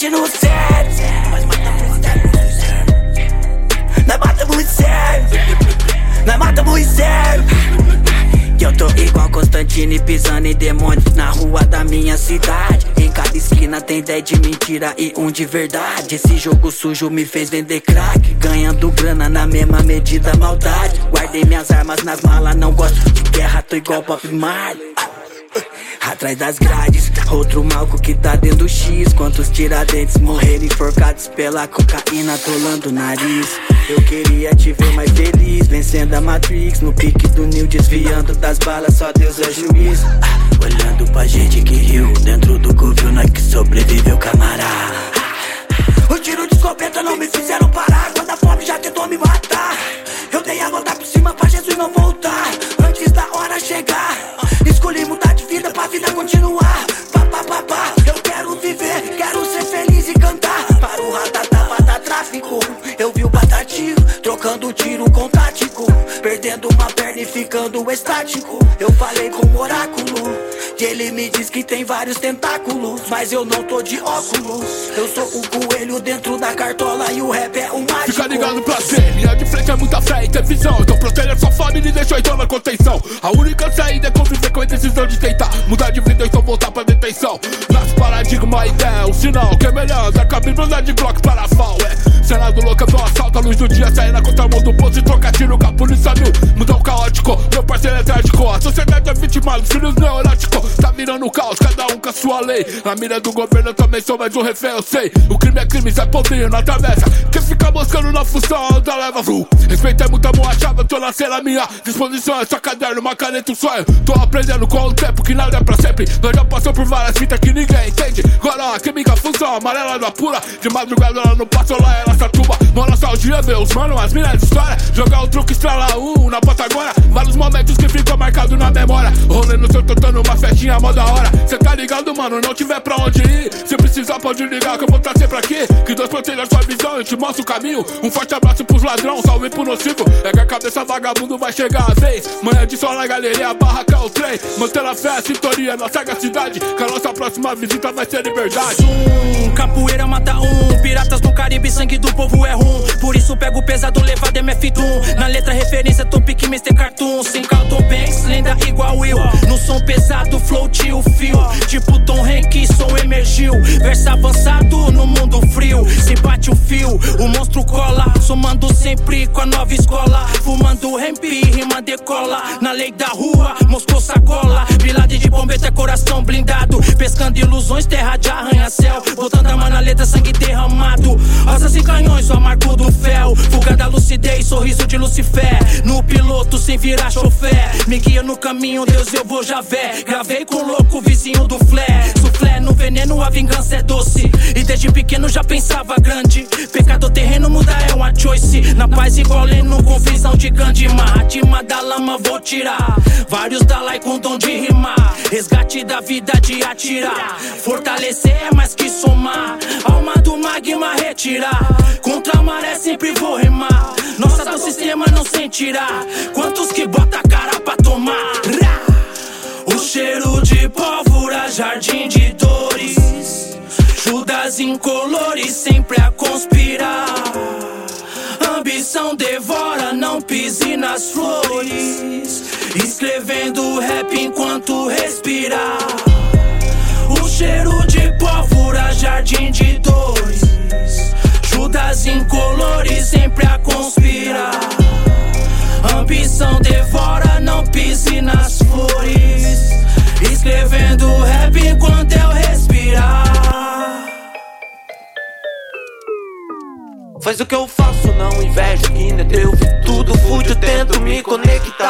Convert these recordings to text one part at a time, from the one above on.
continuo sério. Nós mata muito sério. Nós mata muito sério. Que eu tô igual Constantine pisando em demônio na rua da minha cidade. Em cada esquina tem 10 de mentira e um de verdade. Esse jogo sujo me fez vender crack, ganhando grana na mesma medida maldade. Guardei minhas armas nas malas, não gosto de guerra, tô igual Bob Marley. Atrás das grades, outro malco que tá dentro do X. Quantos tiradentes morreram enforcados pela cocaína atolando o nariz. Eu queria te ver mais feliz, vencendo a Matrix. No pique do Neo, desviando das balas, só Deus é juiz. Olhando pra gente que riu, dentro do covil nós que sobreviveu, camarada. Os tiros de escopeta não me fizeram parar, quando a fome já tentou me matar. Eu dei a volta por cima pra Jesus não voltar, antes da hora chegar. Escolhi mudar de vida pra vida continuar. Pá. Eu quero viver, quero ser feliz e cantar. Para o ratatá da tráfico, eu vi o batatinho trocando tiro com tático, perdendo uma perna e ficando estático. Eu falei com o oráculo e ele me diz que tem vários tentáculos, mas eu não tô de óculos. Eu sou o coelho dentro da cartola e o rap é um mágico. Fica ligado pra ser, linha de frente é muita fé e ter visão. Então proteja sua família e deixa então na contenção. A única saída é conviver com a decisão de tentar mudar de vida e então voltar pra detenção. Nosso paradigma, a ideia, o sinal que é melhor andar com a Bíblia, andar de Glock para FAL. Senado louca do assalto, a luz do dia sair na contramão do posto e trocar tiro com a polícia mil. Mudar o caótico, meu parceiro é trágico. A sociedade é vítima dos filhos neuróticos. Tá virando caos, cada um com a sua lei. Na mira do governo eu também sou mais um refém, eu sei. O crime é crime, sai povinho na travessa. Quem fica buscando na função, anda leva vru. Respeito é muita mão achava, eu tô na cena minha disposição é só caderno, uma caneta, um sonho. Tô aprendendo com o tempo que nada é pra sempre. Nós já passou por várias fitas que ninguém entende. Agora a química função, amarela não apura. De madrugada ela não passa lá, ela satuba. Mó nostalgia, ver os mano, as minas de história. Jogar o truque, estralar na Patagônia. Vários momentos que ficam marcados na memória. Rolê no seu totando uma festinha mó da hora. Cê tá ligado, mano, não tiver pra onde ir. Se precisar pode ligar que eu vou estar sempre aqui. Que Deus proteja a sua visão e te mostra o caminho. Um forte abraço pros ladrão, salve pro nocivo. É que a cabeça vagabundo vai chegar a vez. Manhã de sol na galeria, barraca o trem. Mantendo a fé, a sintonia na sagacidade. Que a nossa próxima visita vai ser liberdade. Capoeira mata piratas no Caribe, sangue do povo é rum. Por isso pego pesado, levado MF Doom. Na letra referência, Topic, Mr. Cartoon. Sem Carlton Banks, lenda igual eu. No som pesado, flow tio fio. Tipo Tom Hanks, som emergiu. Verso avançado no mundo frio. Se bate um fio, o monstro cola. Somando sempre com a nova escola. Fumando hemp, rima decola. Na lei da rua, Moscou sacola. Bilade de bombeta, coração blindado. Pescando ilusões, terra de arranha-céu. Botando a mão na letra, sangue derramado. Rosas e canhões, só marco do fel. Fuga da lucidez, sorriso de Lucifer. No piloto, sem virar chofer. Me guia no caminho, Deus, eu vou Javé. Gravei com o louco, vizinho do flare. Soufflé no veneno, a vingança é doce. E desde pequeno já pensava grande. Pecado terreno, muda é uma choice. Na paz igual Leno, com visão de Gandhi. Mahatma da lama, vou tirar. Vários Dalai com dom de rimar. Resgate da vida de atirar. Fortalecer é mais que somar. Alma do magma retirar. Contra a maré sempre vou remar. Nossa do sistema não sentirá. Quantos que bota a cara pra tomar? O cheiro de pólvora, jardim de dores. Judas incolores sempre a conspirar. Ambição devora, não pise nas flores. Escrevendo rap enquanto respirar. O cheiro de pólvora, jardim de dores. Judas incolores sempre a conspirar. Ambição devora, não pise nas flores. Escrevendo rap enquanto eu respirar. Faz o que eu faço, não invejo quem não é teu. Tudo fútil, tento me conectar.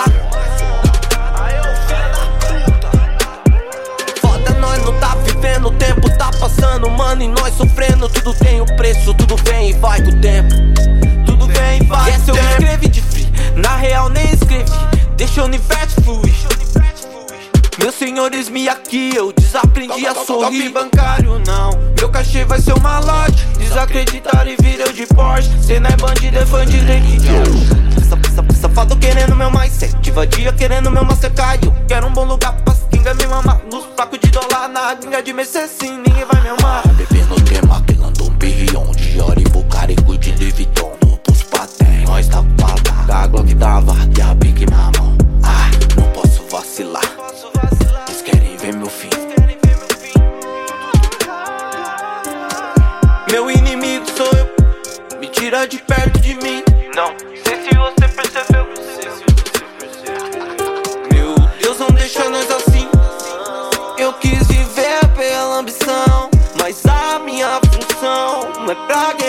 Foda, nós não tá vivendo, o tempo tá passando, mano, e nós sofrendo. Tudo tem um preço, tudo vem e vai com o tempo. Tudo vem e vai. Essa eu escrevi de free, na real nem escrevi. Deixa o universo fluir. Meus senhores me aqui, eu desaprendi a sorrir. Golpe bancário não, meu cachê vai ser uma loja. Desacreditar e vir eu de Porsche. Cê não é bandido, é fã de religião. Safado querendo meu mindset, vadia querendo meu master caiu. Quero um bom lugar pra ginga me mamar. Nos placos de dólar na gringa de Mercedes, ninguém vai me amar. Bebendo tema, pelando Tarico de Louis Vuitton, pros paté, nós tá paga. A Glock da Varda e a Big na mão. Ah, não posso vacilar. Eles querem ver meu fim. Meu inimigo sou eu, me tira de perto de mim. Não sei se você percebeu. Meu Deus, não deixa nós assim. Eu quis viver pela ambição, mas a minha função não é pra